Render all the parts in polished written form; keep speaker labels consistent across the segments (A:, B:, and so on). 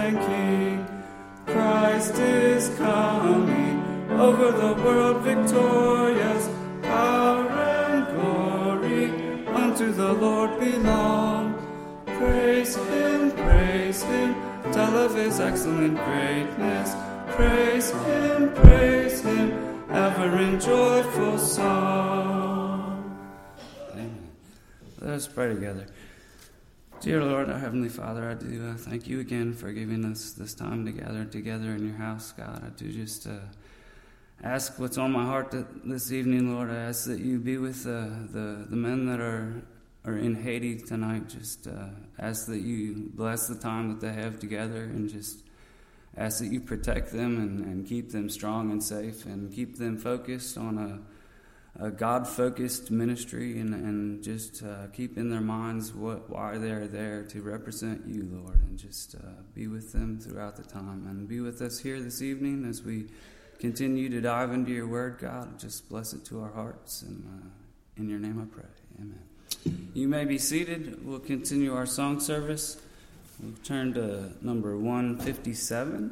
A: and King. Christ is coming over the world victorious. Power and glory unto the Lord belong. Praise him, tell of his excellent greatness. Praise him, ever in joyful song. Amen. Let us pray together. Dear Lord, our Heavenly Father, I do thank you again for giving us this time to gather together in your house, God. I do just ask what's on my heart this evening, Lord. I ask that you be with the men that are in Haiti tonight. Just ask that you bless the time that they have together, and just ask that you protect them and keep them strong and safe, and keep them focused on a God-focused ministry, and just keep in their minds why they're there to represent you, Lord, and just be with them throughout the time, and be with us here this evening as we continue to dive into your word, God. Just bless it to our hearts, and in your name I pray. Amen. You may be seated. We'll continue our song service. We'll turn to number 157.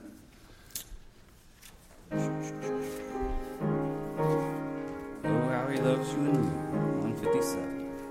A: Oh, how he loves you and me. 157.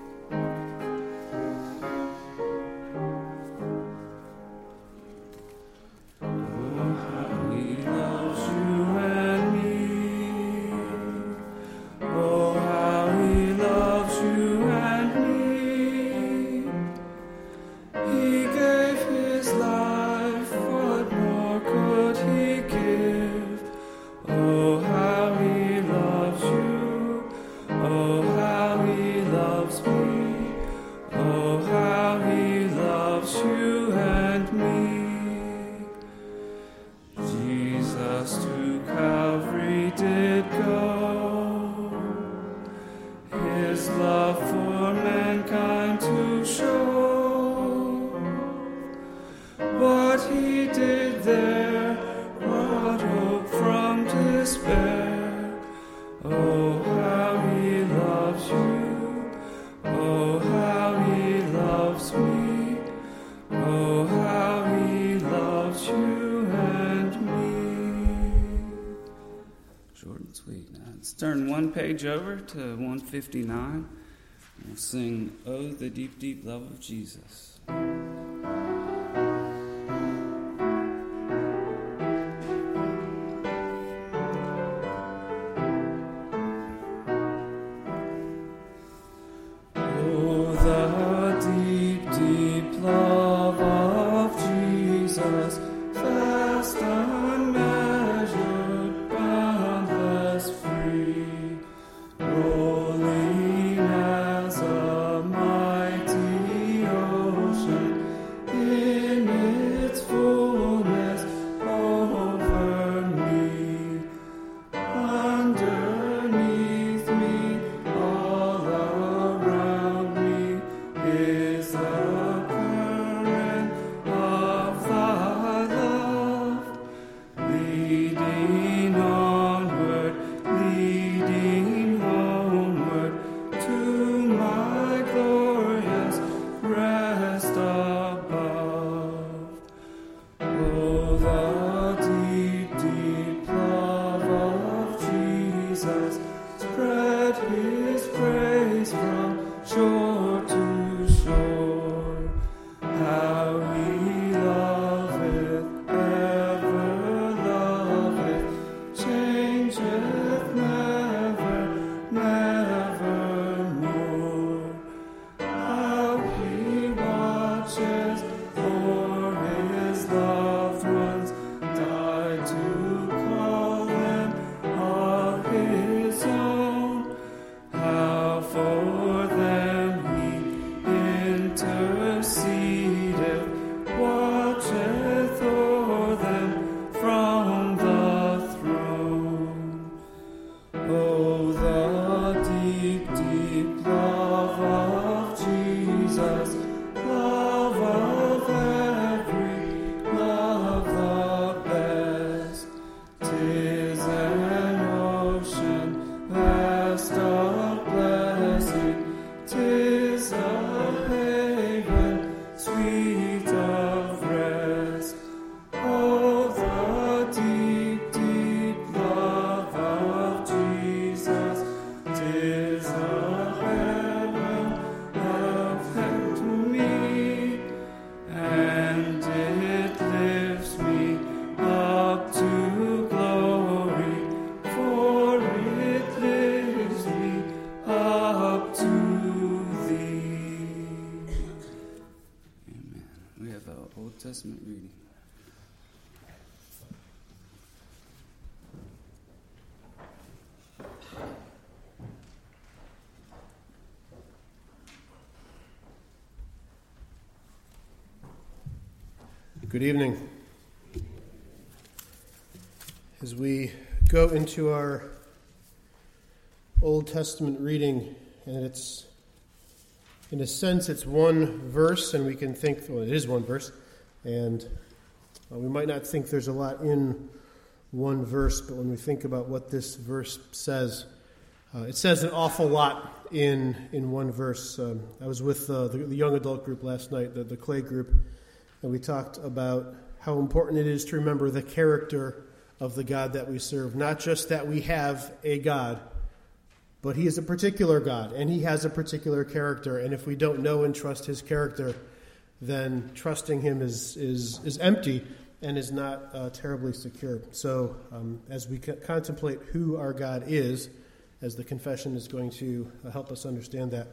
A: Turn one page over to 159. We'll sing, "Oh, the Deep, Deep Love of Jesus."
B: Good evening. As we go into our Old Testament reading, and it's, in a sense, it's one verse, and we can think, well, it is one verse, and we might not think there's a lot in one verse, but when we think about what this verse says, it says an awful lot in one verse. I was with the young adult group last night, the Clay group, and we talked about how important it is to remember the character of the God that we serve. Not just that we have a God, but he is a particular God, and he has a particular character. And if we don't know and trust his character, then trusting him is empty and is not terribly secure. So as we contemplate who our God is, as the confession is going to help us understand that,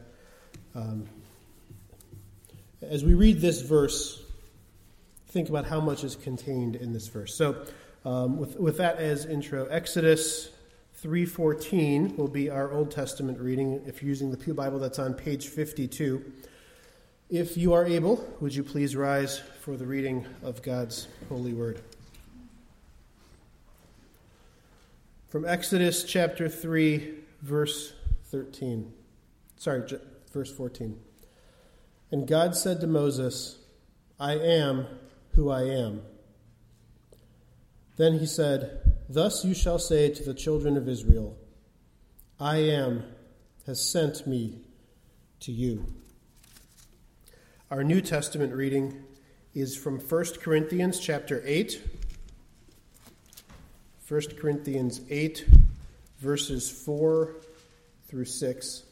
B: as we read this verse, think about how much is contained in this verse. So with that as intro, Exodus 3:14 will be our Old Testament reading. If you're using the Pew Bible, that's on page 52. If you are able, would you please rise for the reading of God's holy word. From Exodus chapter 3, verse 14. And God said to Moses, I am who I am. Then he said, Thus you shall say to the children of Israel, I am has sent me to you. Our New Testament reading is from 1 Corinthians chapter 8. 1 Corinthians 8, verses 4 through 6.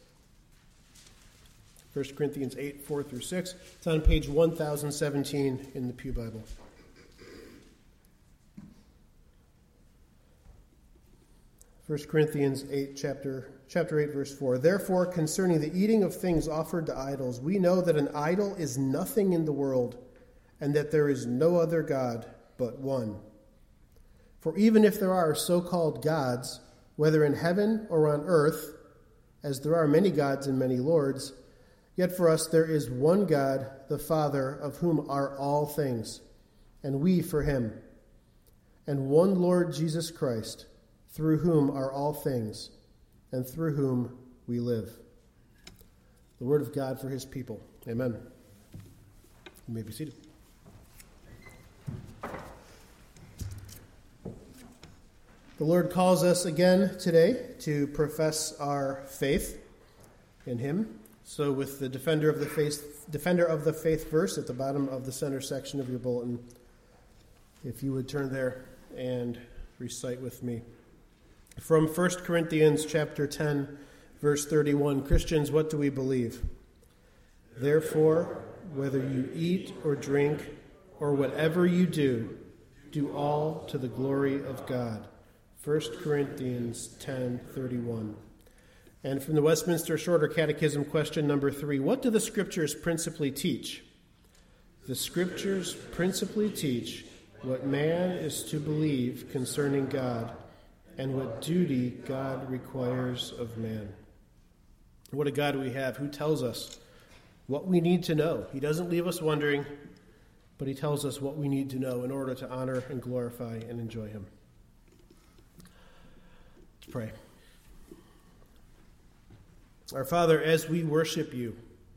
B: 1 Corinthians 8, 4 through 6. It's on page 1017 in the Pew Bible. First Corinthians 8, chapter 8, verse 4. Therefore, concerning the eating of things offered to idols, we know that an idol is nothing in the world, and that there is no other God but one. For even if there are so-called gods, whether in heaven or on earth, as there are many gods and many lords, yet for us there is one God, the Father, of whom are all things, and we for him, and one Lord Jesus Christ, through whom are all things, and through whom we live. The word of God for his people. Amen. You may be seated. The Lord calls us again today to profess our faith in him. So with the defender of the faith verse at the bottom of the center section of your bulletin, if you would turn there and recite with me. From 1 Corinthians chapter 10, verse 31, Christians, what do we believe? Therefore, whether you eat or drink or whatever you do, do all to the glory of God. 1 Corinthians 10:31. And from the Westminster Shorter Catechism, question number 3, what do the Scriptures principally teach? The Scriptures principally teach what man is to believe concerning God and what duty God requires of man. What a God we have who tells us what we need to know. He doesn't leave us wondering, but he tells us what we need to know in order to honor and glorify and enjoy him. Let's pray. Our Father, as we worship you,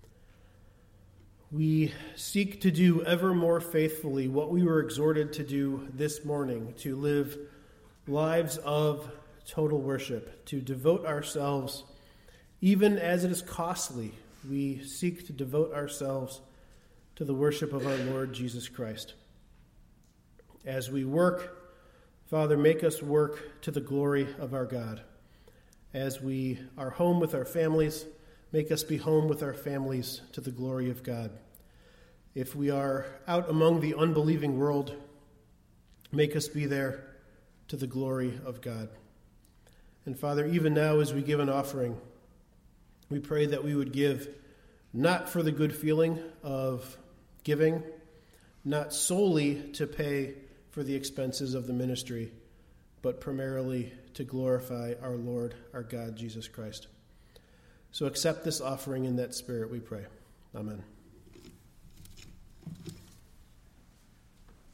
B: we seek to do ever more faithfully what we were exhorted to do this morning, to live lives of total worship, to devote ourselves, even as it is costly, we seek to devote ourselves to the worship of our Lord Jesus Christ. As we work, Father, make us work to the glory of our God. As we are home with our families, make us be home with our families to the glory of God. If we are out among the unbelieving world, make us be there to the glory of God. And Father, even now as we give an offering, we pray that we would give not for the good feeling of giving, not solely to pay for the expenses of the ministry, but primarily to glorify our Lord, our God, Jesus Christ. So accept this offering in that spirit, we pray. Amen.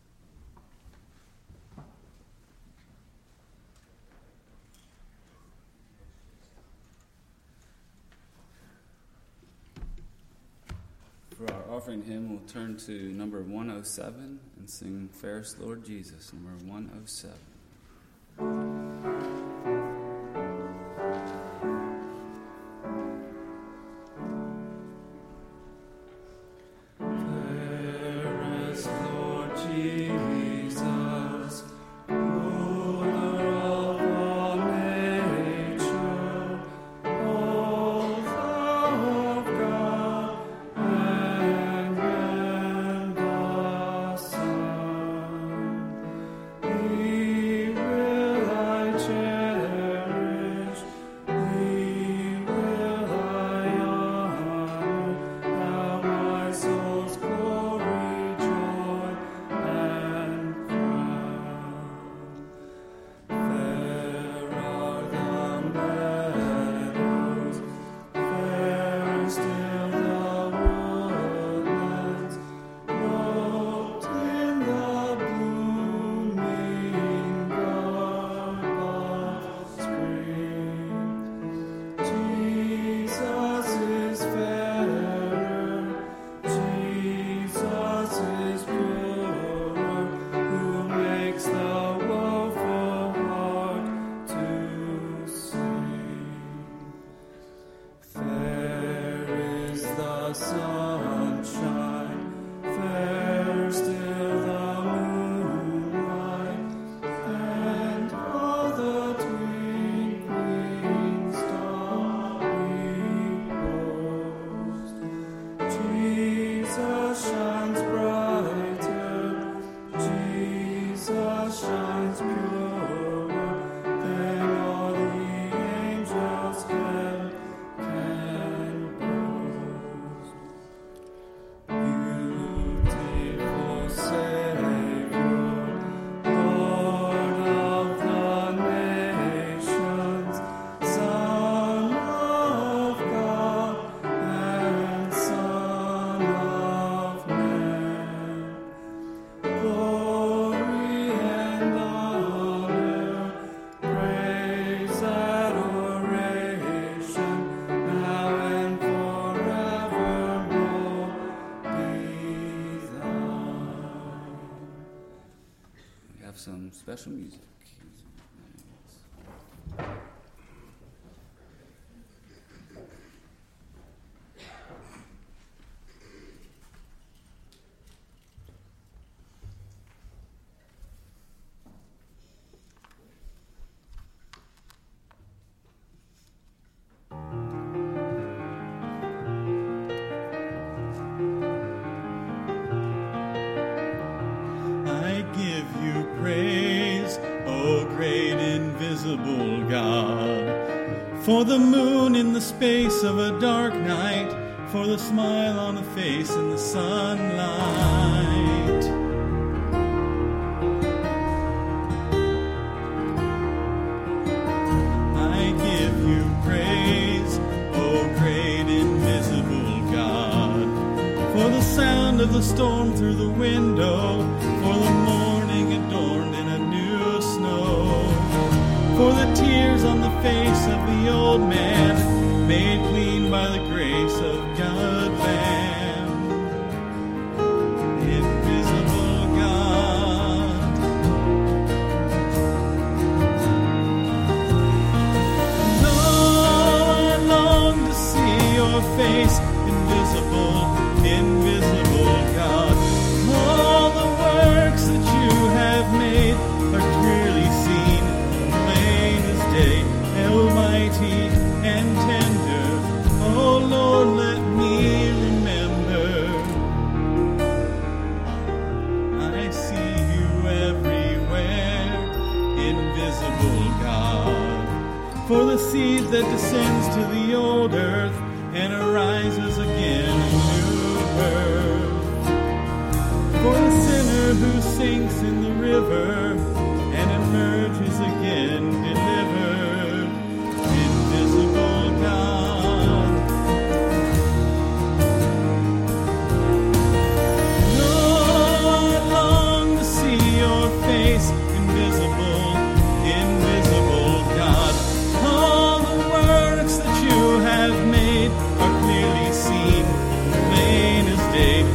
A: offering hymn, we'll turn to number 107 and sing Fairest Lord Jesus, number 107. Some special music.
C: For the moon in the space of a dark night, for the smile on a face in the sunlight. I give you praise, O great invisible God, for the sound of the storm through the window, for the morning adorned in a new snow, for the tears on the face of the old man, made clean by the grace of God Lamb. Invisible God, oh, I long to see your face, invisible God. All the works that you have made are clearly seen, plain as day, almighty and tender. Oh Lord, let me remember. I see you everywhere, invisible God. For the seed that descends to the old earth and arises again in new birth. For the sinner who sinks in the river and emerges again delivered, invisible God. Lord, I long to see your face, invisible God. All the works that you have made are clearly seen, plain as day,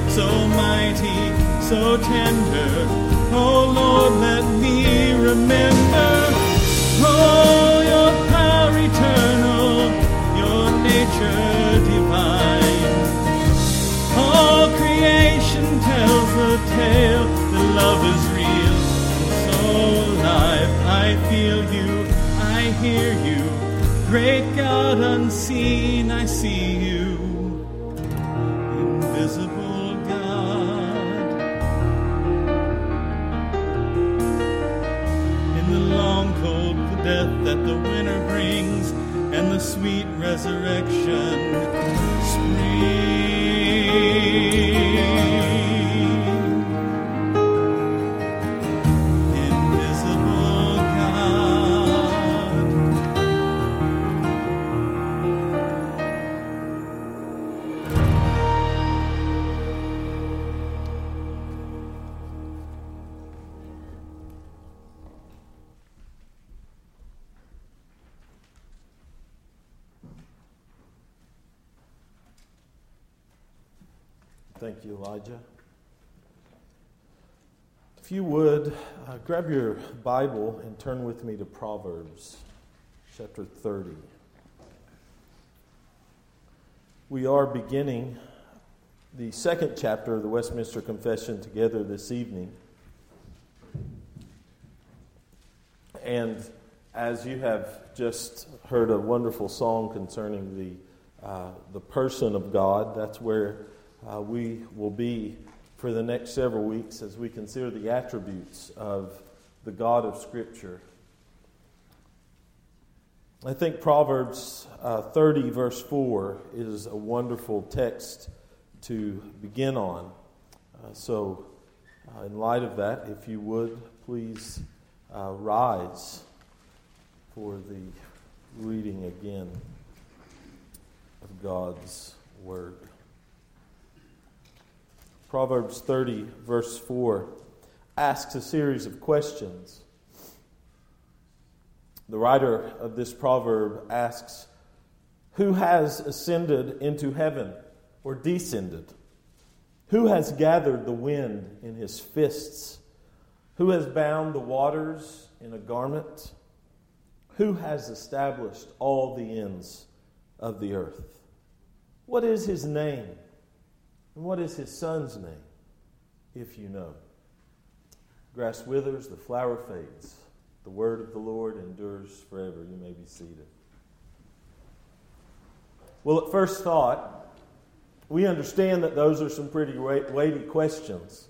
C: so tender. Oh Lord, let me remember. Oh, your power eternal, your nature divine. All creation tells the tale that love is real and so alive. I feel you, I hear you, great God unseen, I see you, invisible God. In the long cold death that the winter brings and the sweet resurrection spring. Invisible God.
D: Thank you, Elijah. If you would, grab your Bible and turn with me to Proverbs chapter 30. We are beginning the second chapter of the Westminster Confession together this evening. And as you have just heard a wonderful song concerning the person of God, that's where we will be for the next several weeks as we consider the attributes of the God of Scripture. I think Proverbs 30 verse 4 is a wonderful text to begin on. So in light of that, if you would, please rise for the reading again of God's Word. Proverbs 30, verse 4, asks a series of questions. The writer of this proverb asks, who has ascended into heaven or descended? Who has gathered the wind in his fists? Who has bound the waters in a garment? Who has established all the ends of the earth? What is his name? And what is his son's name, if you know? Grass withers, the flower fades. The word of the Lord endures forever. You may be seated. Well, at first thought, we understand that those are some pretty weighty questions.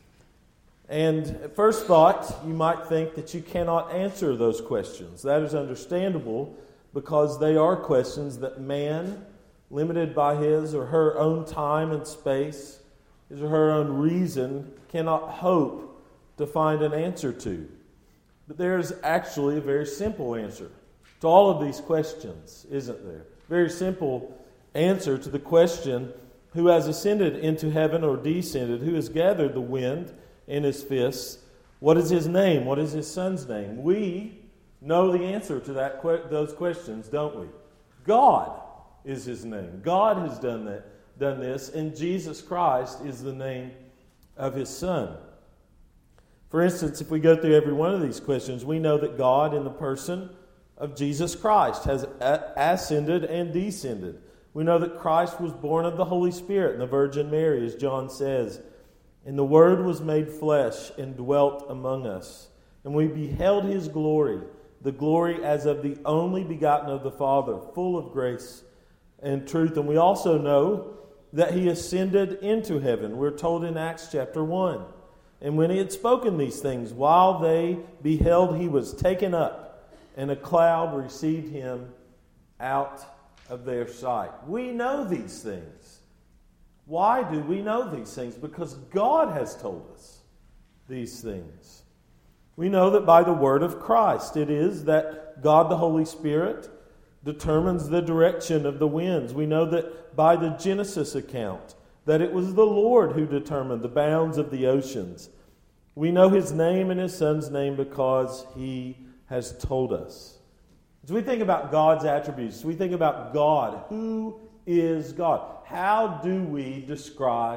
D: And at first thought, you might think that you cannot answer those questions. That is understandable because they are questions that man, limited by his or her own time and space, his or her own reason, cannot hope to find an answer to. But there's actually a very simple answer to all of these questions, isn't there? Very simple answer to the question, who has ascended into heaven or descended? Who has gathered the wind in his fists? What is his name? What is his son's name? We know the answer to those questions, don't we? God is his name. God has done this, and Jesus Christ is the name of his Son. For instance, if we go through every one of these questions, we know that God, in the person of Jesus Christ, has ascended and descended. We know that Christ was born of the Holy Spirit and the Virgin Mary, as John says. And the Word was made flesh and dwelt among us. And we beheld his glory, the glory as of the only begotten of the Father, full of grace and truth. And we also know that he ascended into heaven. We're told in Acts chapter 1. And when he had spoken these things, while they beheld, he was taken up, and a cloud received him out of their sight. We know these things. Why do we know these things? Because God has told us these things. We know that by the word of Christ, it is that God the Holy Spirit determines the direction of the winds. We know that by the Genesis account, that it was the Lord who determined the bounds of the oceans. We know his name and his Son's name because he has told us. As we think about God's attributes, we think about God. Who is God? How do we describe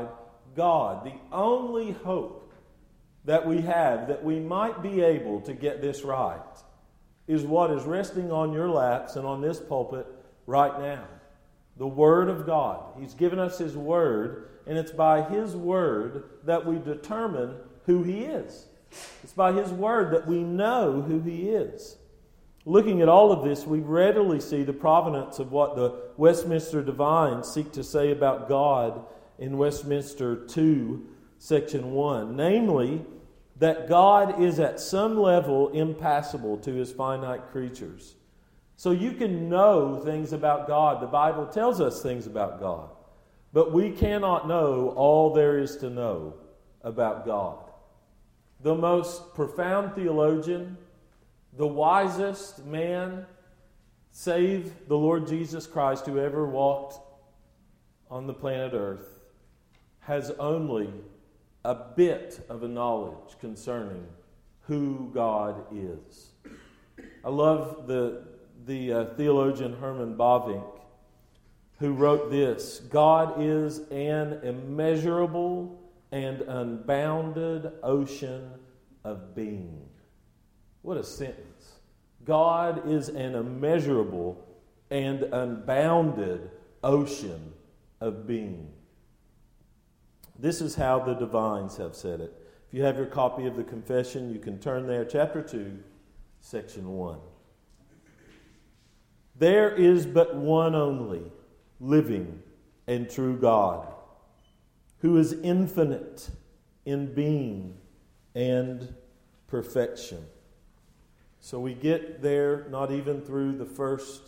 D: God, the only hope that we have that we might be able to get this right, is what is resting on your laps and on this pulpit right now. The Word of God. He's given us His Word, and it's by His Word that we determine who He is. It's by His Word that we know who He is. Looking at all of this, we readily see the provenance of what the Westminster Divines seek to say about God in Westminster 2, section 1. Namely, that God is at some level impassable to His finite creatures. So you can know things about God. The Bible tells us things about God. But we cannot know all there is to know about God. The most profound theologian, the wisest man, save the Lord Jesus Christ, who ever walked on the planet Earth, has only a bit of a knowledge concerning who God is. I love the theologian Herman Bavinck, who wrote this: God is an immeasurable and unbounded ocean of being. What a sentence. God is an immeasurable and unbounded ocean of being. This is how the Divines have said it. If you have your copy of the Confession, you can turn there, chapter 2, section 1. There is but one only, living and true God, who is infinite in being and perfection. So we get there not even through the first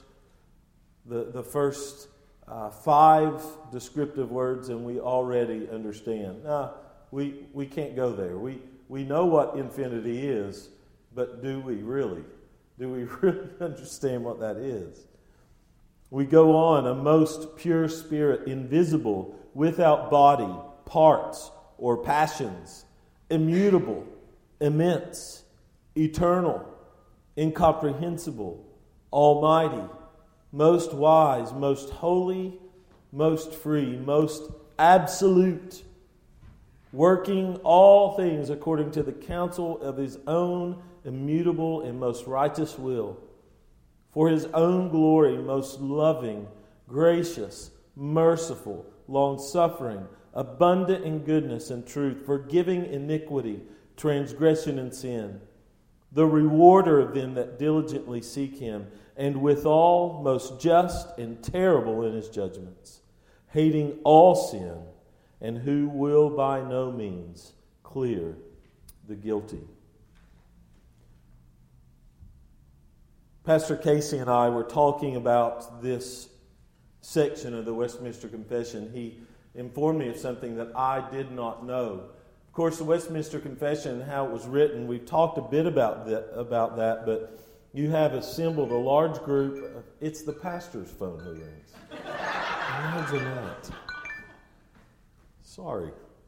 D: 5 descriptive words, and we already understand. We can't go there. We know what infinity is, but do we really? Do we really understand what that is? We go on: a most pure spirit, invisible, without body, parts, or passions, immutable, immense, eternal, incomprehensible, almighty, most wise, most holy, most free, most absolute, working all things according to the counsel of His own immutable and most righteous will, for His own glory, most loving, gracious, merciful, long-suffering, abundant in goodness and truth, forgiving iniquity, transgression, and sin, the rewarder of them that diligently seek Him, and withal most just and terrible in His judgments, hating all sin, and who will by no means clear the guilty. Pastor Casey and I were talking about this section of the Westminster Confession. He informed me of something that I did not know. Of course, the Westminster Confession and how it was written, we've talked a bit about that, but you have assembled a large group. It's the pastor's phone who rings. Imagine that. Sorry.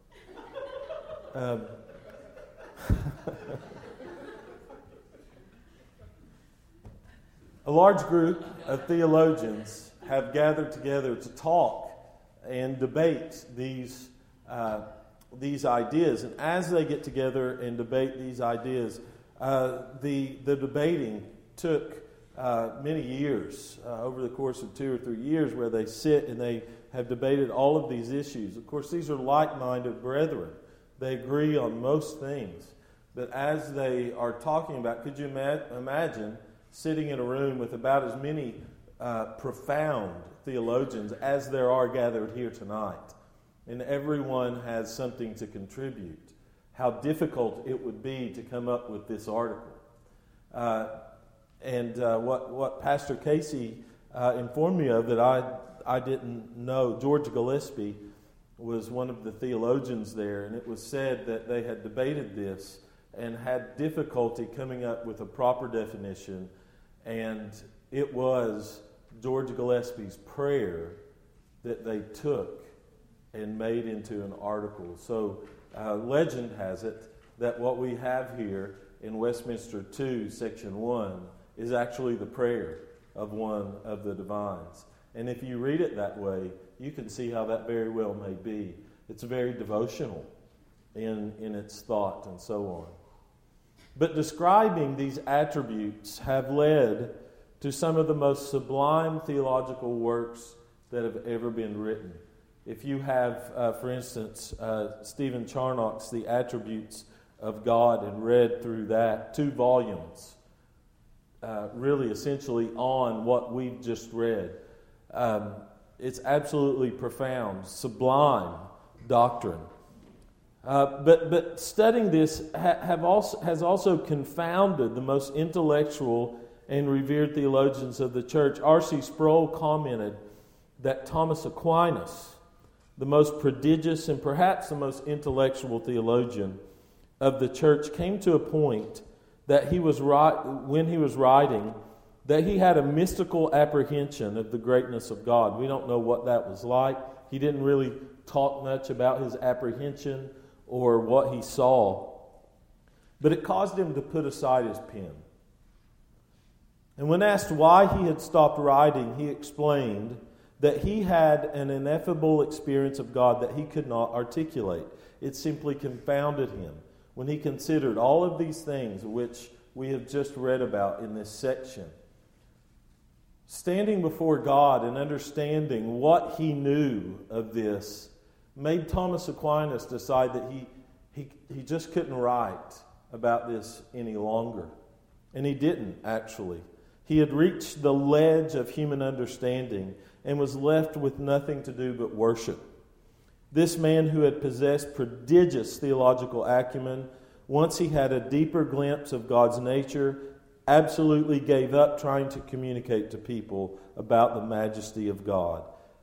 D: A large group of theologians have gathered together to talk and debate these ideas. And as they get together and debate these ideas, the debating took many years, over the course of 2 or 3 years, where they sit and they have debated all of these issues. Of course, these are like-minded brethren. They agree on most things. But as they are talking about, could you imagine sitting in a room with about as many profound theologians as there are gathered here tonight, and everyone has something to contribute? How difficult it would be to come up with this article. What Pastor Casey informed me of that I didn't know, George Gillespie was one of the theologians there, and it was said that they had debated this and had difficulty coming up with a proper definition, and it was George Gillespie's prayer that they took and made into an article. So legend has it that what we have here in Westminster 2, section 1, is actually the prayer of one of the divines. And if you read it that way, you can see how that very well may be. It's very devotional in its thought and so on. But describing these attributes have led to some of the most sublime theological works that have ever been written. If you have, for instance, Stephen Charnock's The Attributes of God and read through that, 2 volumes, really essentially on what we've just read. It's absolutely profound, sublime doctrine. But studying this has also confounded the most intellectual and revered theologians of the church. R.C. Sproul commented that Thomas Aquinas, the most prodigious and perhaps the most intellectual theologian of the church, came to a point that when he was writing, that he had a mystical apprehension of the greatness of God. We don't know what that was like. He didn't really talk much about his apprehension or what he saw. But it caused him to put aside his pen. And when asked why he had stopped writing, he explained that he had an ineffable experience of God that he could not articulate. It simply confounded him when he considered all of these things which we have just read about in this section. Standing before God and understanding what he knew of this made Thomas Aquinas decide that he just couldn't write about this any longer. And he didn't, actually. He had reached the ledge of human understanding and was left with nothing to do but worship. This man who had possessed prodigious theological acumen, once he had a deeper glimpse of God's nature, absolutely gave up trying to communicate to people about the majesty of God.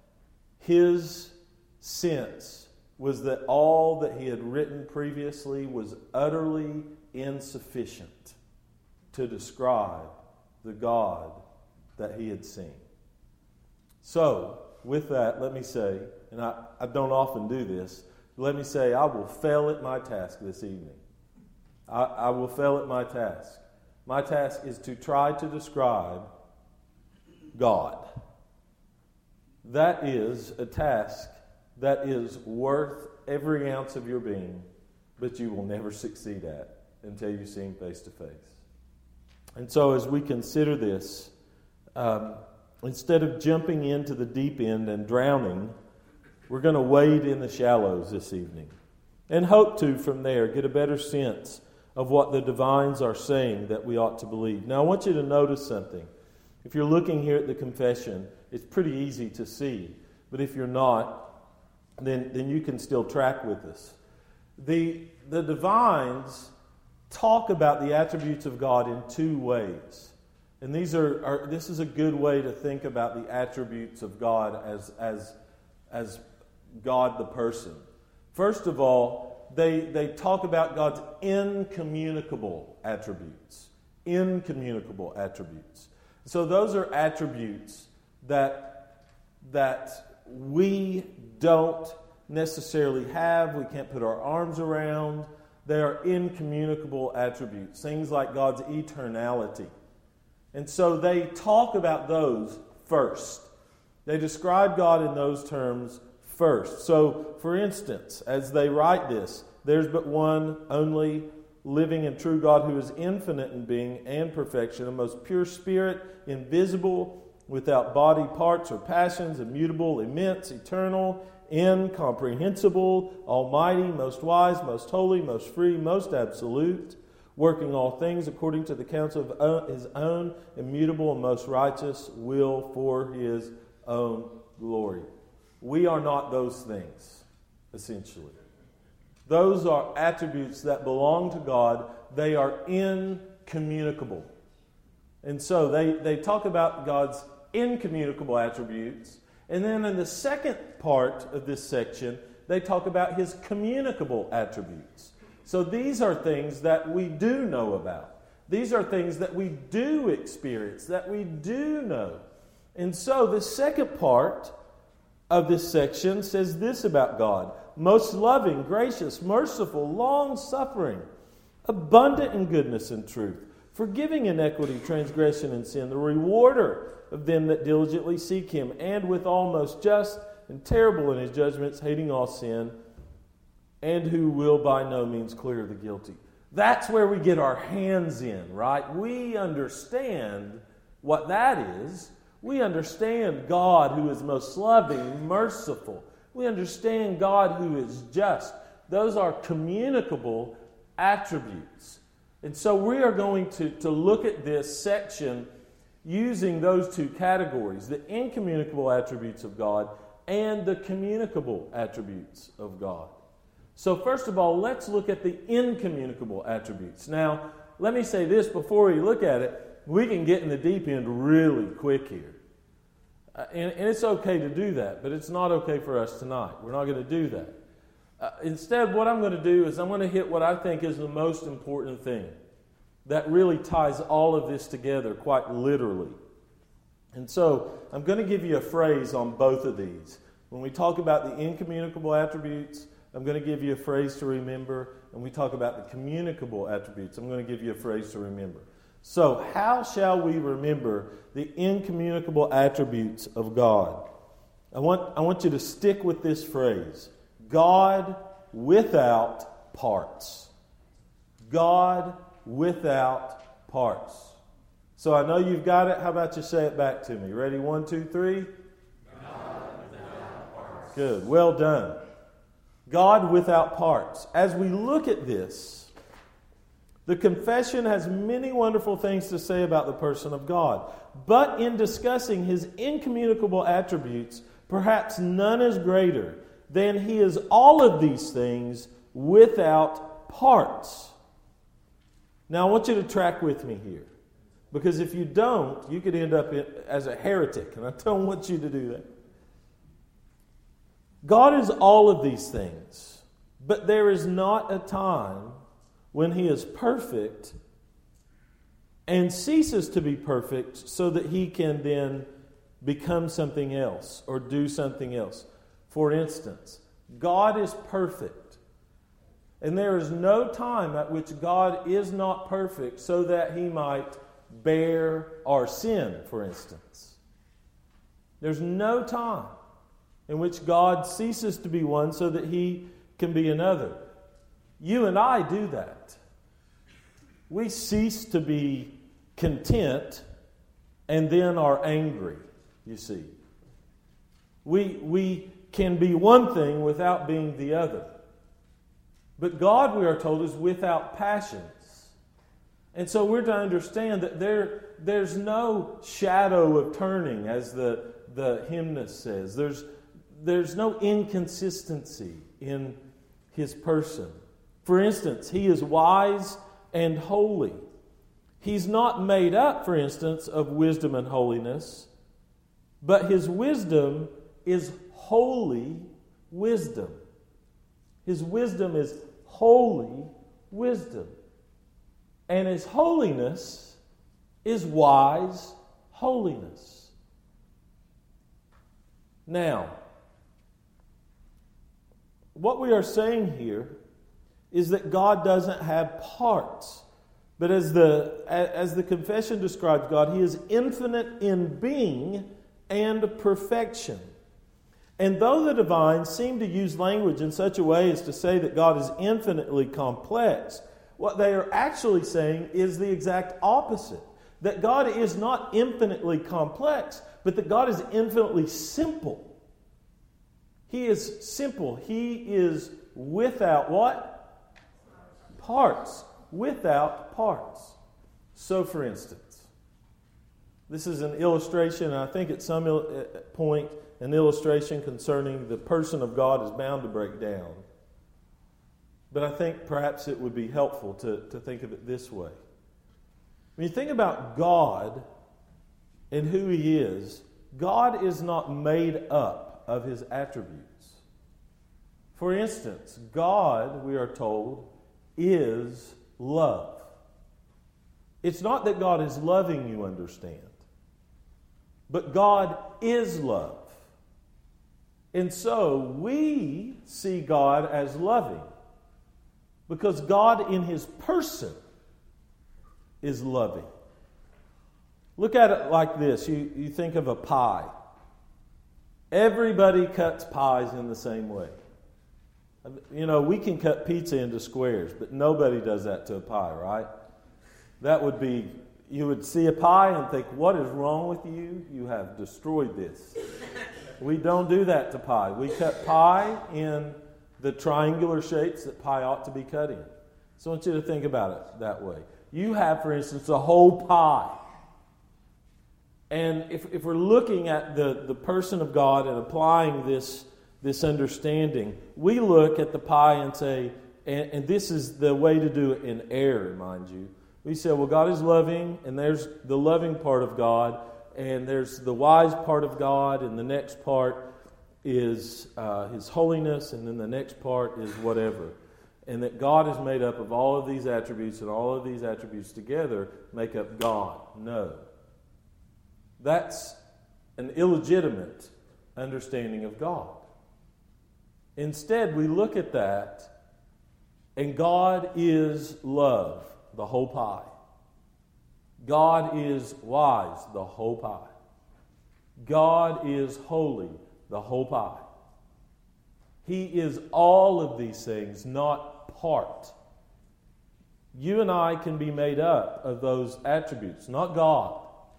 D: His sense was that all that he had written previously was utterly insufficient to describe the God that he had seen. So, with that, let me say, and I don't often do this, let me say I will fail at my task this evening. I will fail at my task. My task is to try to describe God. That is a task that is worth every ounce of your being, but you will never succeed at until you see him face to face. And so as we consider this, instead of jumping into the deep end and drowning, we're going to wade in the shallows this evening and hope to, from there, get a better sense of what the divines are saying that we ought to believe. Now, I want you to notice something. If you're looking here at the confession, it's pretty easy to see. But if you're not, then you can still track with us. The divines talk about the attributes of God in 2 ways. And this is a good way to think about the attributes of God as God the person. First of all, they talk about God's incommunicable attributes. Incommunicable attributes. So those are attributes that we don't necessarily have, we can't put our arms around. They are incommunicable attributes, things like God's eternality. And so they talk about those first. They describe God in those terms first. So, for instance, as they write this, there's but one only living and true God who is infinite in being and perfection, a most pure spirit, invisible, without body parts or passions, immutable, immense, eternal, incomprehensible, almighty, most wise, most holy, most free, most absolute, working all things according to the counsel of his own immutable and most righteous will for his own glory. We are not those things, essentially. Those are attributes that belong to God. They are incommunicable. And so they talk about God's incommunicable attributes. And then in the second part of this section, they talk about his communicable attributes. So these are things that we do know about. These are things that we do experience, that we do know. And so the second part of this section says this about God: most loving, gracious, merciful, long-suffering, abundant in goodness and truth, forgiving iniquity, transgression, and sin, the rewarder of them that diligently seek him, and withal most just and terrible in his judgments, hating all sin, and who will by no means clear the guilty. That's where we get our hands in, right? We understand what that is. We understand God who is most loving, merciful. We understand God who is just. Those are communicable attributes. And so we are going to look at this section using those two categories, the incommunicable attributes of God and the communicable attributes of God. So first of all, let's look at the incommunicable attributes. Now, let me say this before we look at it. We can get in the deep end really quick here. And it's okay to do that, but it's not okay for us tonight. We're not going to do that. Instead, what I'm going to do is I'm going to hit what I think is the most important thing that really ties all of this together quite literally. And so I'm going to give you a phrase on both of these. When we talk about the incommunicable attributes, I'm going to give you a phrase to remember. And we talk about the communicable attributes, I'm going to give you a phrase to remember. So how shall we remember the incommunicable attributes of God? I want you to stick with this phrase. God without parts. God without parts. So I know you've got it. How about you say it back to me? Ready? 1, 2, 3.
A: God without parts.
D: Good. Well done. God without parts. As we look at this, the confession has many wonderful things to say about the person of God. But in discussing his incommunicable attributes, perhaps none is greater than he is all of these things without parts. Now I want you to track with me here. Because if you don't, you could end up as a heretic. And I don't want you to do that. God is all of these things. But there is not a time when he is perfect and ceases to be perfect so that he can then become something else or do something else. For instance, God is perfect. And there is no time at which God is not perfect so that he might bear our sin, for instance. There's no time in which God ceases to be one so that he can be another. You and I do that. We cease to be content and then are angry, you see. We can be one thing without being the other. But God, we are told, is without passions. And so we're to understand that there's no shadow of turning, as the hymnist says. There's no inconsistency in his person. For instance, he is wise and holy. He's not made up, for instance, of wisdom and holiness, but his wisdom is holy wisdom. His wisdom is holy wisdom. And his holiness is wise holiness. Now, what we are saying here is that God doesn't have parts. But as the confession describes God, he is infinite in being and perfection. And though the divines seem to use language in such a way as to say that God is infinitely complex, what they are actually saying is the exact opposite. That God is not infinitely complex, but that God is infinitely simple. He is simple. He is without what? Parts. Without parts. So, for instance, this is an illustration, and I think at some point an illustration concerning the person of God is bound to break down. But I think perhaps it would be helpful to think of it this way. When you think about God and who he is, God is not made up of his attributes. For instance, God, we are told, is love. It's not that God is loving, you understand, but God is love. And so we see God as loving because God in his person is loving. Look at it like this. You think of a pie. Everybody cuts pies in the same way. You know, we can cut pizza into squares, but nobody does that to a pie, right? That would be, you would see a pie and think, what is wrong with you? You have destroyed this. We don't do that to pie. We cut pie in the triangular shapes that pie ought to be cut in. So I want you to think about it that way. You have, for instance, a whole pie. And if we're looking at the person of God and applying this understanding, we look at the pie and say, and this is the way to do it in error, mind you. We say, well, God is loving, and there's the loving part of God, and there's the wise part of God, and the next part is His holiness, and then the next part is whatever. And that God is made up of all of these attributes, and all of these attributes together make up God. No. That's an illegitimate understanding of God. Instead, we look at that, and God is love, the whole pie. God is wise, the whole pie. God is holy, the whole pie. He is all of these things, not part. You and I can be made up of those attributes, not God.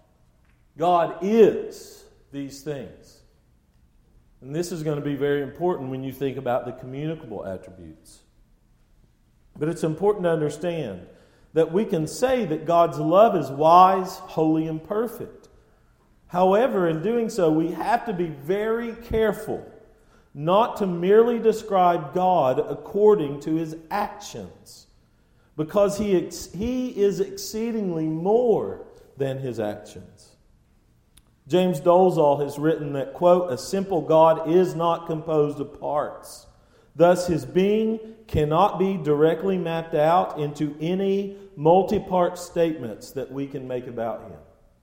D: God is these things. And this is going to be very important when you think about the communicable attributes. But it's important to understand that we can say that God's love is wise, holy, and perfect. However, in doing so, we have to be very careful not to merely describe God according to His actions, because He is exceedingly more than His actions. James Dolezal has written that, quote, a simple God is not composed of parts. Thus, His being cannot be directly mapped out into any multi-part statements that we can make about Him.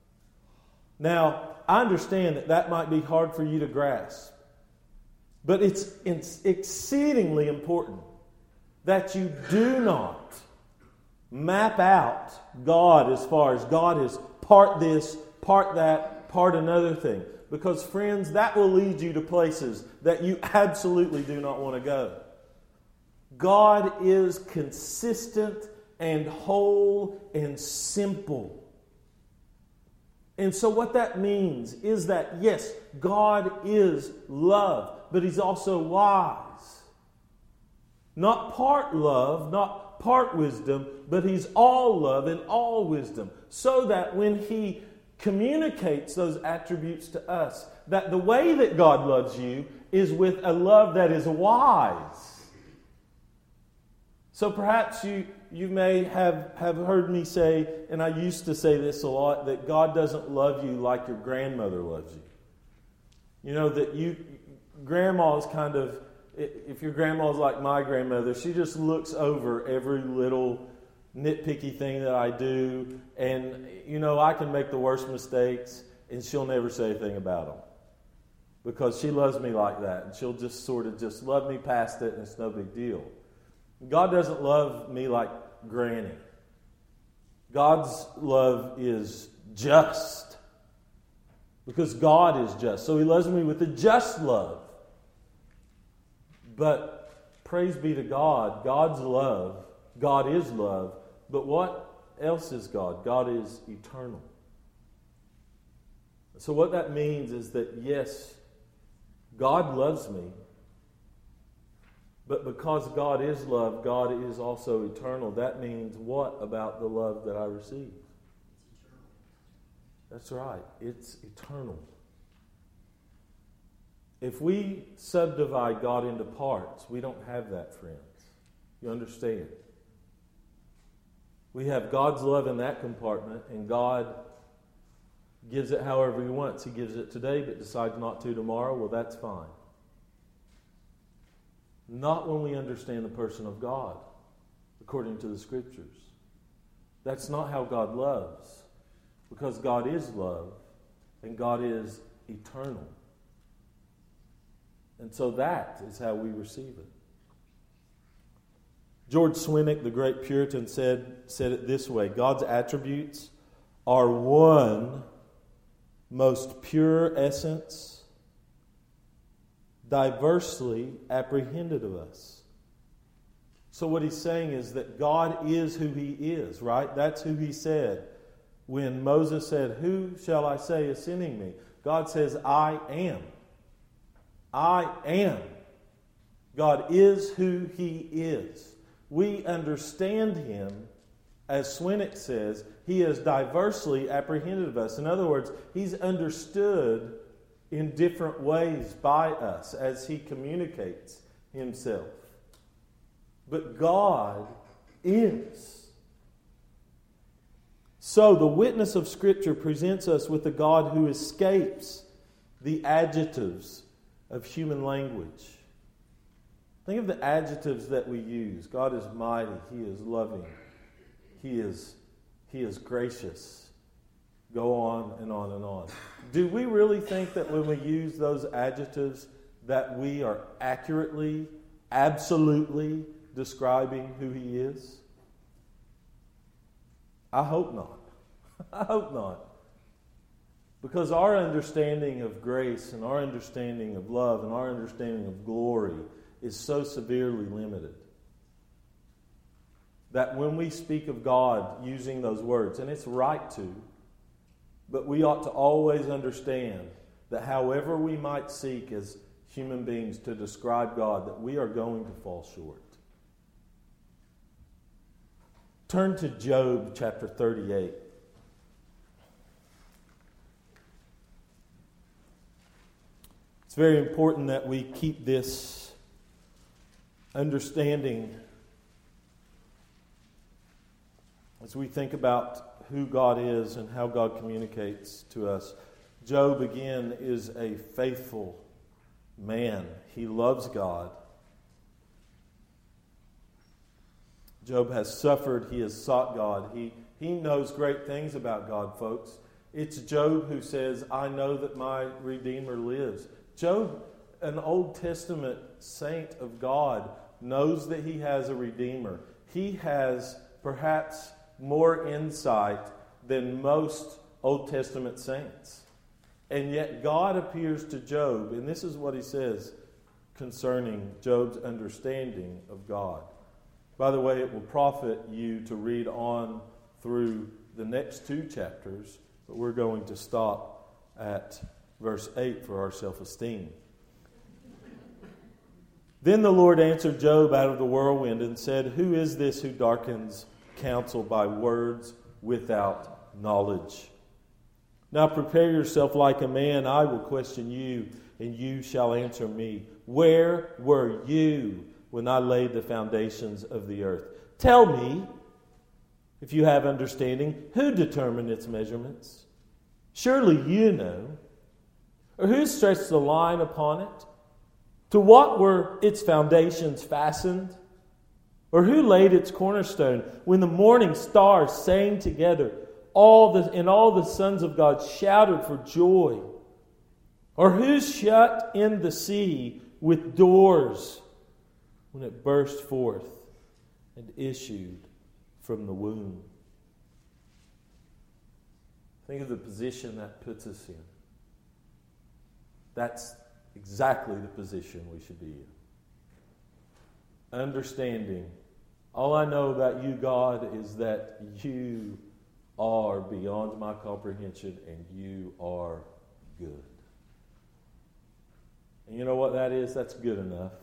D: Now, I understand that might be hard for you to grasp, but it's exceedingly important that you do not map out God as far as God is part this, part that, part another thing. Because, friends, that will lead you to places that you absolutely do not want to go. God is consistent and whole and simple. And so what that means is that, yes, God is love, but He's also wise. Not part love, not part wisdom, but He's all love and all wisdom. So that when He communicates those attributes to us, that the way that God loves you is with a love that is wise. So perhaps you may have heard me say, and I used to say this a lot, that God doesn't love you like your grandmother loves you. You know, that grandma is kind of, if your grandma is like my grandmother, she just looks over every little nitpicky thing that I do, and you know, I can make the worst mistakes and she'll never say a thing about them because she loves me like that, and she'll just sort of just love me past it, and it's no big deal. God doesn't love me like Granny. God's love is just because God is just, so He loves me with a just love. But praise be to God, God's love, God is love. But what else is God? God is eternal. So what that means is that, yes, God loves me, but because God is love, God is also eternal. That means what about the love that I receive? That's right, it's eternal. If we subdivide God into parts, we don't have that, friends. You understand? We have God's love in that compartment, and God gives it however He wants. He gives it today, but decides not to tomorrow. Well, that's fine. Not when we understand the person of God, according to the Scriptures. That's not how God loves, because God is love, and God is eternal. And so that is how we receive it. George Swinnock, the great Puritan, said it this way: God's attributes are one most pure essence, diversely apprehended of us. So what he's saying is that God is who he is, right? That's who he said. When Moses said, "Who shall I say is sending me?" God says, "I am." I am. God is who he is. We understand him, as Swinnock says, he is diversely apprehended of us. In other words, he's understood in different ways by us as he communicates himself. But God is. So the witness of Scripture presents us with a God who escapes the adjectives of human language. Think of the adjectives that we use. God is mighty. He is loving. He is gracious. Go on and on and on. Do we really think that when we use those adjectives that we are accurately, absolutely describing who he is? I hope not. I hope not. Because our understanding of grace and our understanding of love and our understanding of glory is so severely limited that when we speak of God using those words, and it's right to, but we ought to always understand that however we might seek as human beings to describe God, that we are going to fall short. Turn to Job chapter 38. It's very important that we keep this understanding as we think about who God is and how God communicates to us. Job, again, is a faithful man. He loves God. Job has suffered. He has sought God. He knows great things about God, folks. It's Job who says, "I know that my Redeemer lives." Job, an Old Testament saint of God, knows that he has a Redeemer. He has perhaps more insight than most Old Testament saints. And yet God appears to Job, and this is what he says concerning Job's understanding of God. By the way, it will profit you to read on through the next 2 chapters, but we're going to stop at verse 8 for our self-esteem. Then the Lord answered Job out of the whirlwind and said, "Who is this who darkens counsel by words without knowledge? Now prepare yourself like a man. I will question you, and you shall answer me. Where were you when I laid the foundations of the earth? Tell me, if you have understanding, who determined its measurements? Surely you know. Or who stretched the line upon it? To what were its foundations fastened? Or who laid its cornerstone when the morning stars sang together, all the sons of God shouted for joy? Or who shut in the sea with doors when it burst forth and issued from the womb?" Think of the position that puts us in. That's exactly the position we should be in. Understanding, all I know about you, God, is that you are beyond my comprehension and you are good. And you know what that is? That's good enough.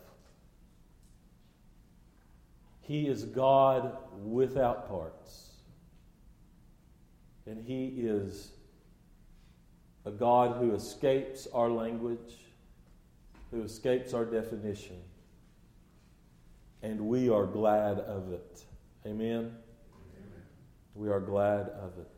D: He is God without parts. And He is a God who escapes our language, who escapes our definition. And we are glad of it. Amen? Amen. We are glad of it.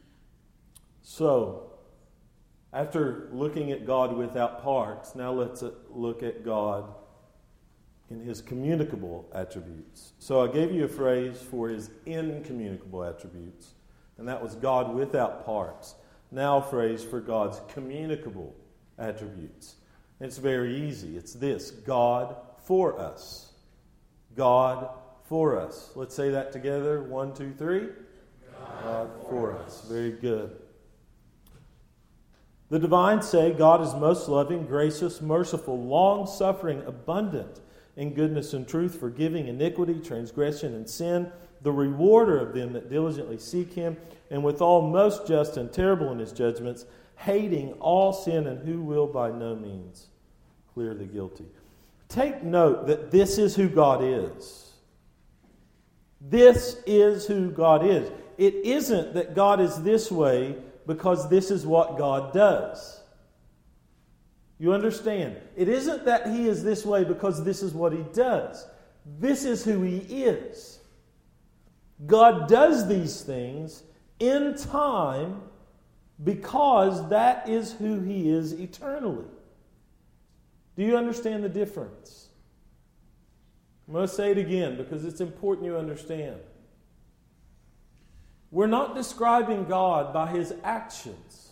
D: So, after looking at God without parts, now let's look at God in His communicable attributes. So I gave you a phrase for His incommunicable attributes, and that was God without parts. Now a phrase for God's communicable attributes. It's very easy. It's this: God for us. God for us. Let's say that together. 1, 2, 3. God for us. Very good. The divines say God is most loving, gracious, merciful, long-suffering, abundant in goodness and truth, forgiving iniquity, transgression, and sin, the rewarder of them that diligently seek him, and withal most just and terrible in his judgments, hating all sin, and who will by no means clear the guilty. Take note that this is who God is. This is who God is. It isn't that God is this way because this is what God does. You understand? It isn't that He is this way because this is what He does. This is who He is. God does these things in time because that is who He is eternally. Do you understand the difference? I'm going to say it again because it's important you understand. We're not describing God by His actions.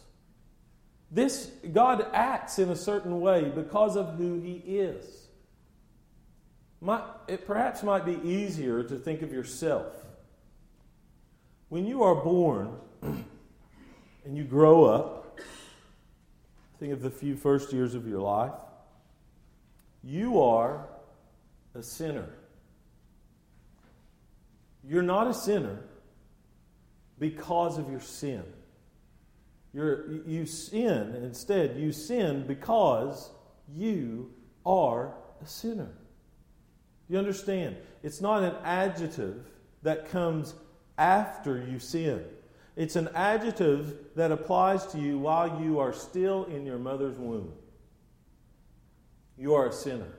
D: God acts in a certain way because of who He is. It perhaps might be easier to think of yourself. When you are born and you grow up, think of the few first years of your life, you are a sinner. You're not a sinner because of your sin. You sin, instead, you sin because you are a sinner. You understand? It's not an adjective that comes after you sin. It's an adjective that applies to you while you are still in your mother's womb. You are a sinner.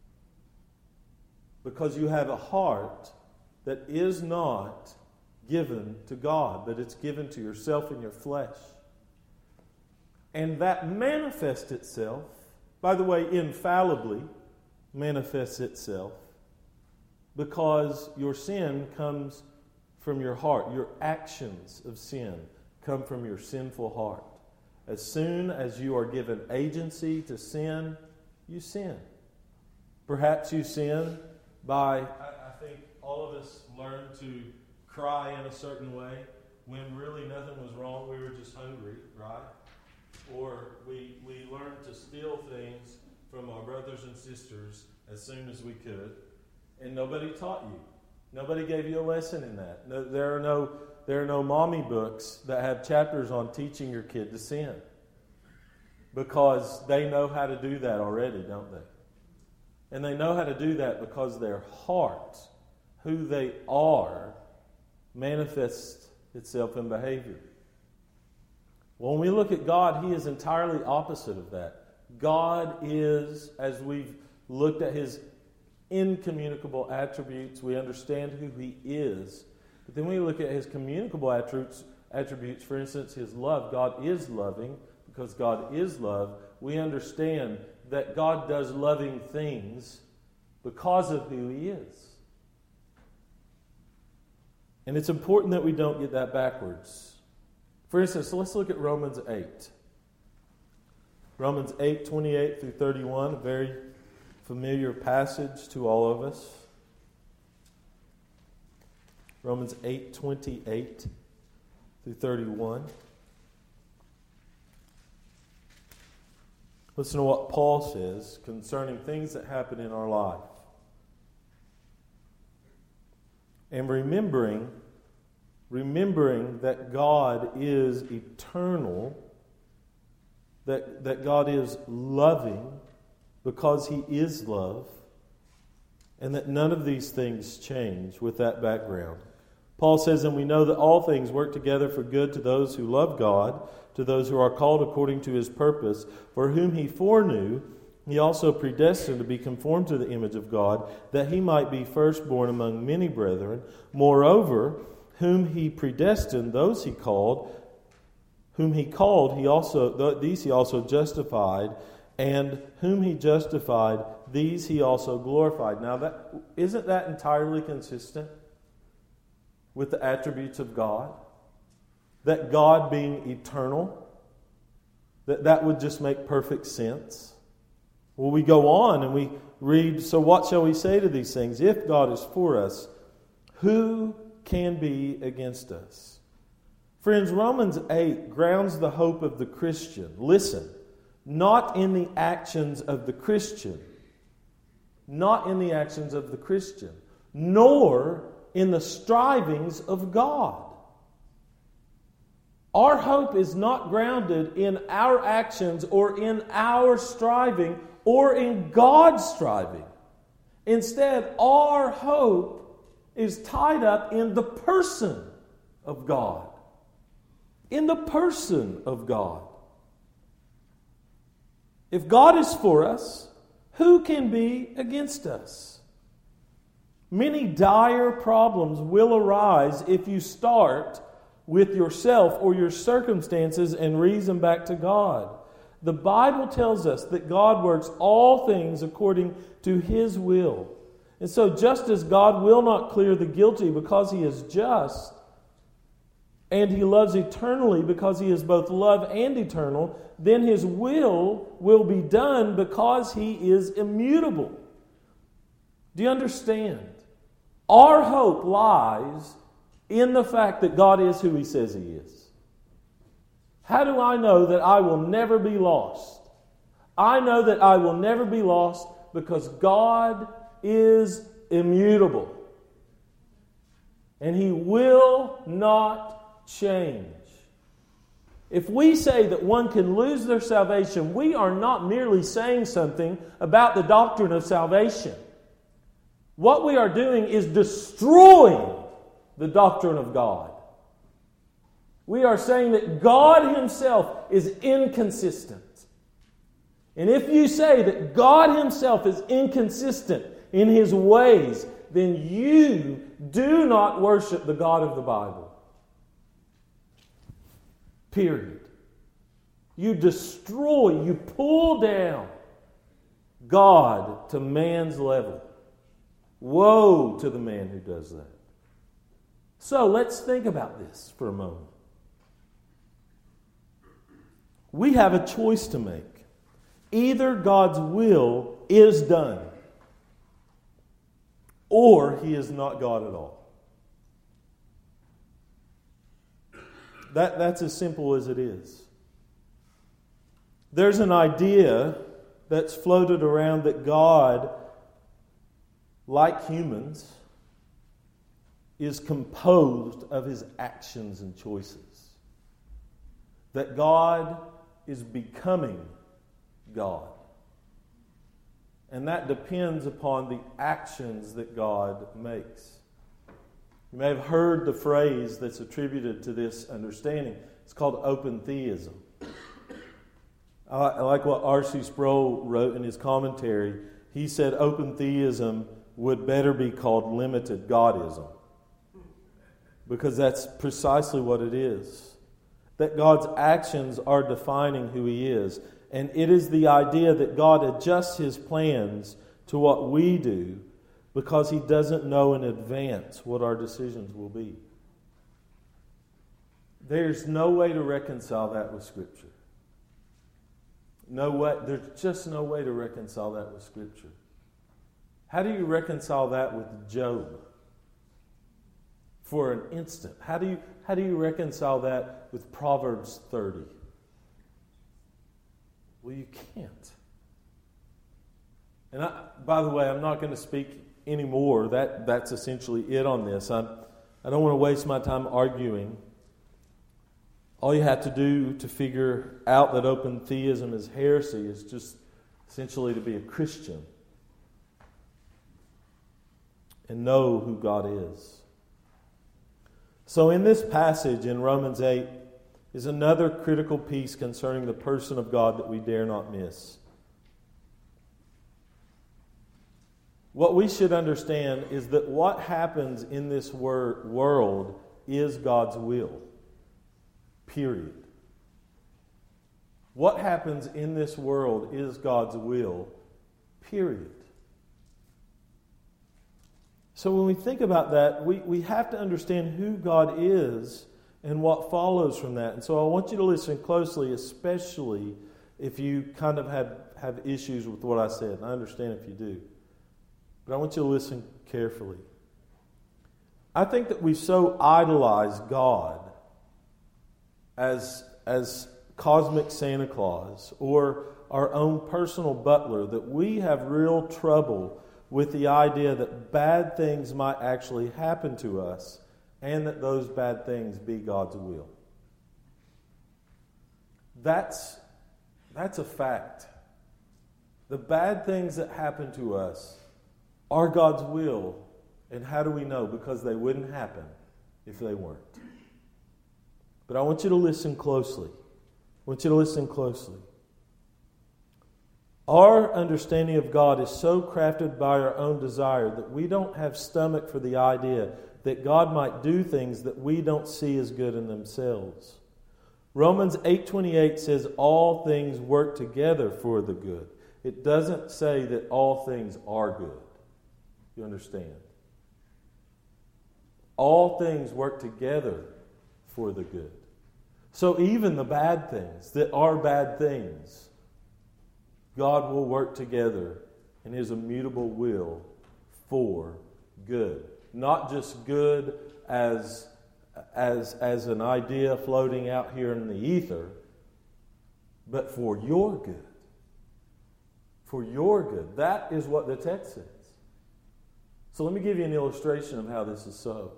D: Because you have a heart that is not given to God, but it's given to yourself and your flesh. And that manifests itself, by the way, infallibly manifests itself because your sin comes from your heart. Your actions of sin come from your sinful heart. As soon as you are given agency to sin, you sin. Perhaps you sin by, I think all of us learned to cry in a certain way when really nothing was wrong. We were just hungry, right? Or we learned to steal things from our brothers and sisters as soon as we could, and nobody taught you. Nobody gave you a lesson in that. No, there are no mommy books that have chapters on teaching your kid to sin, because they know how to do that already, don't they? And they know how to do that because their heart, who they are, manifests itself in behavior. When we look at God, He is entirely opposite of that. God is, as we've looked at His incommunicable attributes, we understand who He is. But then we look at His communicable attributes, for instance, His love. God is loving because God is love. We understand that God does loving things because of who He is. And it's important that we don't get that backwards. For instance, let's look at Romans 8. Romans 8, 28 through 31, a very familiar passage to all of us. Romans 8, 28 through 31. Listen to what Paul says concerning things that happen in our life. And remembering that God is eternal, that God is loving because He is love, and that none of these things change with that background. Paul says, and we know that all things work together for good to those who love God, to those who are called according to His purpose, for whom He foreknew, He also predestined to be conformed to the image of God, that He might be firstborn among many brethren. Moreover, whom He predestined, those He called, whom He called, these He also justified, and whom He justified, these He also glorified. Now, isn't that entirely consistent with the attributes of God? That God being eternal, that would just make perfect sense. Well, we go on and we read, so what shall we say to these things? If God is for us, who can be against us? Friends, Romans 8 grounds the hope of the Christian. Listen, not in the actions of the Christian, not in the actions of the Christian, nor in the strivings of God. Our hope is not grounded in our actions or in our striving or in God's striving. Instead, our hope is tied up in the person of God. In the person of God. If God is for us, who can be against us? Many dire problems will arise if you start with yourself or your circumstances and reason back to God. The Bible tells us that God works all things according to His will. And so just as God will not clear the guilty because He is just, and He loves eternally because He is both love and eternal, then His will be done because He is immutable. Do you understand? Our hope lies in the fact that God is who He says He is. How do I know that I will never be lost? I know that I will never be lost because God is immutable. And He will not change. If we say that one can lose their salvation, we are not merely saying something about the doctrine of salvation. What we are doing is destroying the doctrine of God. We are saying that God Himself is inconsistent. And if you say that God Himself is inconsistent in His ways, then you do not worship the God of the Bible. Period. You destroy, you pull down God to man's level. Woe to the man who does that. So let's think about this for a moment. We have a choice to make. Either God's will is done, or He is not God at all. That's as simple as it is. There's an idea that's floated around that God, like humans, is composed of His actions and choices. That God is becoming God. And that depends upon the actions that God makes. You may have heard the phrase that's attributed to this understanding. It's called open theism. I like what R.C. Sproul wrote in his commentary. He said open theism would better be called limited Godism. Because that's precisely what it is. That God's actions are defining who He is. And it is the idea that God adjusts His plans to what we do because He doesn't know in advance what our decisions will be. There's no way to reconcile that with Scripture. No way. There's just no way to reconcile that with Scripture. How do you reconcile that with Job? For an instant. How do you reconcile that with Proverbs 30? Well, you can't. And by the way, I'm not going to speak anymore. That's essentially it on this. I don't want to waste my time arguing. All you have to do to figure out that open theism is heresy is just essentially to be a Christian and know who God is. So in this passage in Romans 8 is another critical piece concerning the person of God that we dare not miss. What we should understand is that what happens in this world is God's will. Period. What happens in this world is God's will. Period. So when we think about that, we have to understand who God is and what follows from that. And so I want you to listen closely, especially if you kind of have issues with what I said. And I understand if you do. But I want you to listen carefully. I think that we so idolize God as cosmic Santa Claus or our own personal butler that we have real trouble with the idea that bad things might actually happen to us and that those bad things be God's will. That's a fact. The bad things that happen to us are God's will. And how do we know? Because they wouldn't happen if they weren't. But I want you to listen closely. Our understanding of God is so crafted by our own desire that we don't have stomach for the idea that God might do things that we don't see as good in themselves. Romans 8:28 says all things work together for the good. It doesn't say that all things are good. You understand? All things work together for the good. So even the bad things that are bad things, God will work together in His immutable will for good. Not just good as an idea floating out here in the ether, but for your good. For your good. That is what the text says. So let me give you an illustration of how this is so.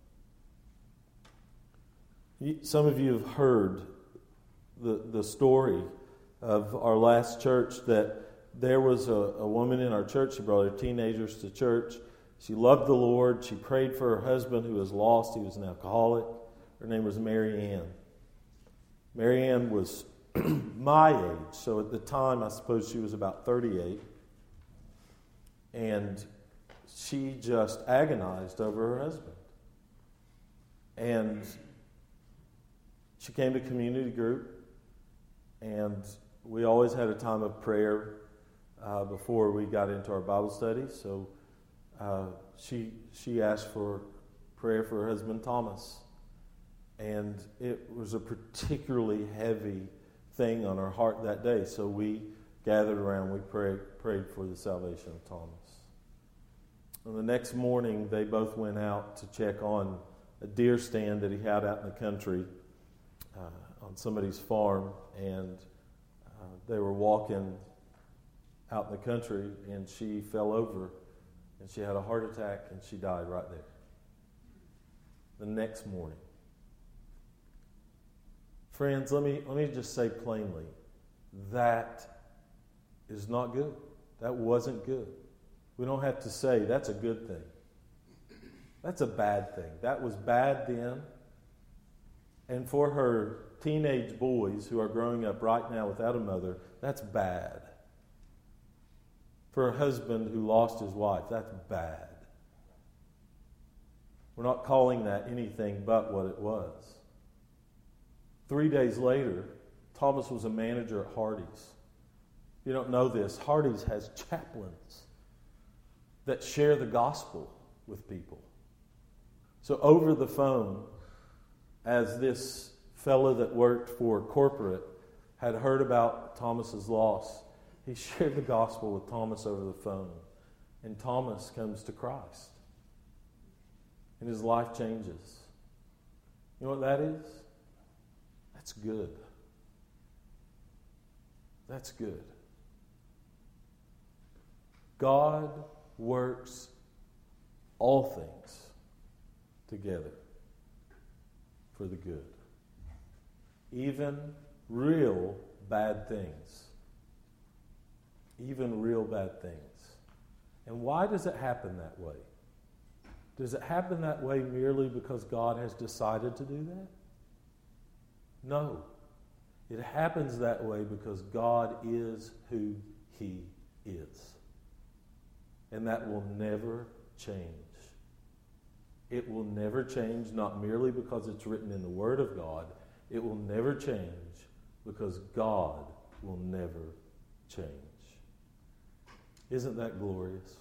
D: Some of you have heard the story of our last church, that there was a woman in our church. She brought her teenagers to church. She loved the Lord. She prayed for her husband who was lost. He was an alcoholic. Her name was Mary Ann. Mary Ann was my age, so at the time I suppose she was about 38. And she just agonized over her husband. And she came to community group, and we always had a time of prayer before we got into our Bible study. So she asked for prayer for her husband Thomas, and it was a particularly heavy thing on our heart that day. So we gathered around. We prayed for the salvation of Thomas. And the next morning, they both went out to check on a deer stand that he had out in the country on somebody's farm, and they were walking out in the country, and she fell over, and she had a heart attack, and she died right there. The next morning. Friends, let me just say plainly, that is not good. That wasn't good. We don't have to say that's a good thing. That's a bad thing. That was bad then. And for her teenage boys who are growing up right now without a mother, that's bad. For a husband who lost his wife, that's bad. We're not calling that anything but what it was. 3 days later, Thomas was a manager at Hardee's. You don't know this, Hardee's has chaplains that share the gospel with people. So over the phone, as this fellow that worked for corporate had heard about Thomas's loss, he shared the gospel with Thomas over the phone. And Thomas comes to Christ. And his life changes. You know what that is? That's good. That's good. God works all things together for the good. Even real bad things. Even real bad things. And why does it happen that way? Does it happen that way merely because God has decided to do that? No. It happens that way because God is who He is. And that will never change. It will never change, not merely because it's written in the Word of God. It will never change because God will never change. Isn't that glorious?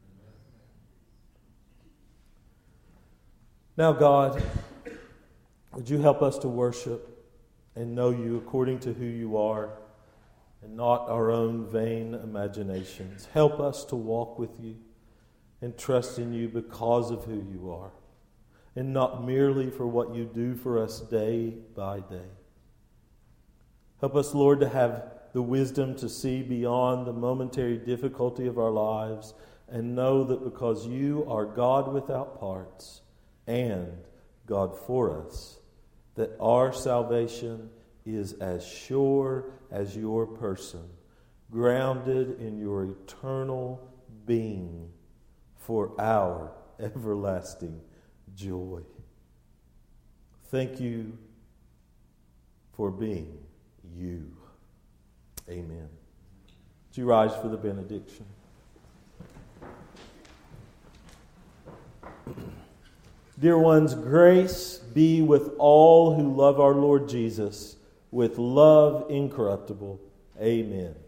D: Now, God, would you help us to worship and know you according to who you are and not our own vain imaginations. Help us to walk with you and trust in you because of who you are and not merely for what you do for us day by day. Help us, Lord, to have the wisdom to see beyond the momentary difficulty of our lives and know that because you are God without parts and God for us, that our salvation is as sure as your person, grounded in your eternal being for our everlasting joy. Thank you for being you. Amen. Would you rise for the benediction? Dear ones, grace be with all who love our Lord Jesus with love incorruptible. Amen.